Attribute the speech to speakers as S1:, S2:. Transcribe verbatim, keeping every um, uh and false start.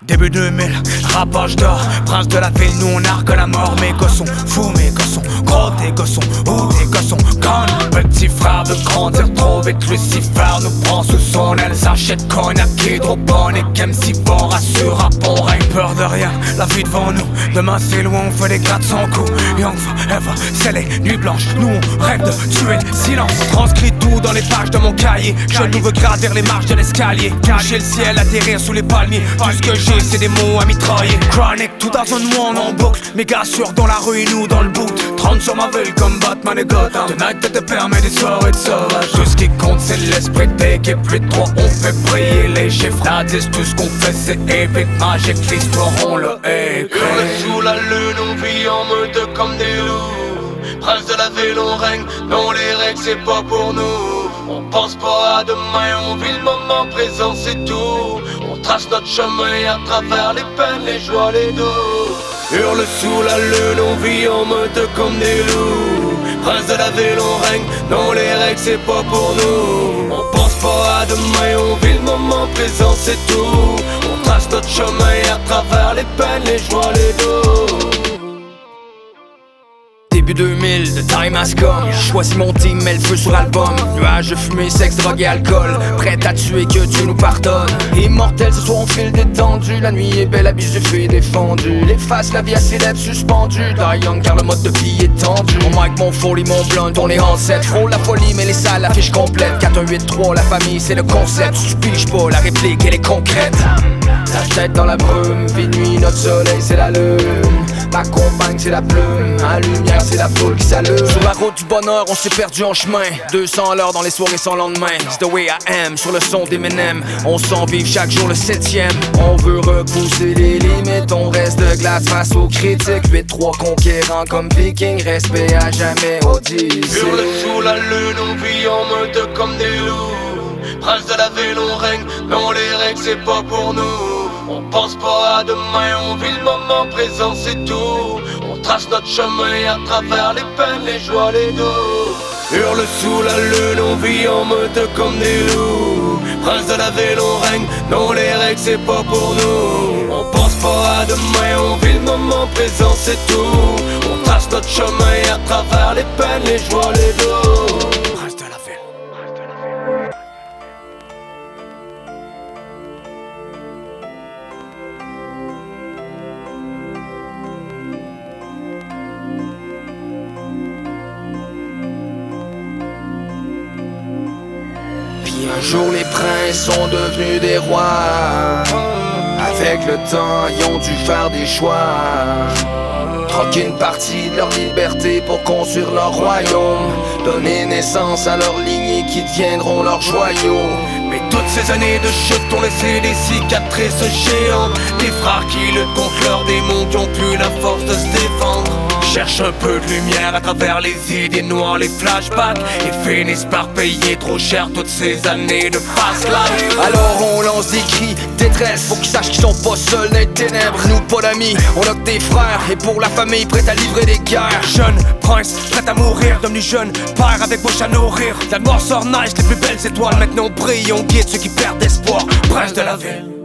S1: Début deux mille, rapage d'or, prince de la ville, nous on arque la mort. Mes gosses sont fous, mes gosses sont gros, tes gosses sont où, tes gosses sont connes. Petit frère veut grandir trop vite, Lucifer nous prend sous son aile. S'achète cognac, hydrobone et qu'M C fort assure à bon règne. Peur de rien, la vie devant nous, demain c'est loin, on fait des grattes sans coup. Young forever, c'est les nuits blanches, nous on rêve de tuer le silence. On transcrit tout dans les pages de mon cahier, je nous veux gravir les marches de l'escalier. Cacher le ciel, atterrir sous les palmiers, tout ce que j'ai c'est des mots à mitrailler. Chronic, tout dans un mois en boucle. Mes gars sûrs dans la rue et nous dans le boot. trente sur ma ville comme Batman et Gotham. Tonight te permet des soirées de sauvage. Tout ce qui compte c'est l'esprit d'équipe. Plus de trois on fait briller les chiffres. La dix tout ce qu'on fait c'est épique. Magique l'histoire on l'a écrit.
S2: Sous la lune on vit en meute comme des loups. Prince de la ville on règne. Non les règles c'est pas pour nous. On pense pas à demain, on vit le moment présent c'est tout. On trace notre chemin à travers les peines, les joies, les doux. Hurle sous la lune, on vit en meute comme des loups. Prince de la ville on règne, non les règles c'est pas pour nous. On pense pas à demain, on vit le moment présent c'est tout. On trace notre chemin à travers les peines, les joies, les doux.
S1: Début deux mille, the time has come. J'ai choisi mon team, mets le feu sur l'album. Nuages de fumée, sexe, drogue et alcool. Prêt à tuer, que Dieu nous pardonne. Immortel, ce soir on file détendu. La nuit est belle, la bise du feu est défendue. Les faces, la vie à ses lèvres suspendues. Die young car le mode de vie est tendu. Mon mic, mon folie, mon blunt, on est en set. Frôle la folie, mais les salles, la fiche complète. Quatre un huit trois, la famille, c'est le concept. Tu piges pas, la réplique, elle est concrète. La tête dans la brume, vie nuit, notre soleil c'est la lune. Ma compagne c'est la plume, ma lumière c'est la foule qui s'allume. Sur la route du bonheur on s'est perdu en chemin. deux cents à l'heure dans les soirées sans lendemain. It's the way I am, sur le son d'Eminem. On s'en vive chaque jour le septième. On veut repousser les limites, on reste de glace face aux critiques. huit trois conquérants comme Viking, respect à jamais Odyssée.
S2: Hurle sous la lune, on vit en meute comme des loups. Prince de la ville on règne, non les règles c'est pas pour nous. On pense pas à demain, on vit le moment présent c'est tout. On trace notre chemin à travers les peines, les joies, les doux. Hurle sous la lune, on vit en meute comme des loups. Prince de la ville on règne, non les règles c'est pas pour nous. On pense pas à demain, on vit le moment présent c'est tout. On trace notre chemin à travers les peines, les joies, les doux.
S1: Prince de la ville.
S3: Un jour les princes sont devenus des rois. Avec le temps ils ont dû faire des choix. Troquer une partie de leur liberté pour construire leur royaume. Donner naissance à leur lignée qui deviendront leurs joyaux.
S2: Mais toutes ces années de chute ont laissé des cicatrices géantes. Des frères qui luttent contre leurs démons, qui ont plus la force de se défendre. Cherchent un peu de lumière à travers les idées noires, les flashbacks, et finissent par payer trop cher toutes ces années de fast life.
S3: Alors on lance des cris, détresse, faut qu'ils sachent qu'ils sont pas seuls dans les ténèbres. Nous pas d'amis, on a que des frères, et pour la famille prête à livrer des guerres.
S1: Jeune prince, prêt à mourir, devenu jeune père avec bouche à nourrir. La mort sort nice, les plus belles étoiles, maintenant on brille, on guide ceux qui perdent espoir. Prince de la ville.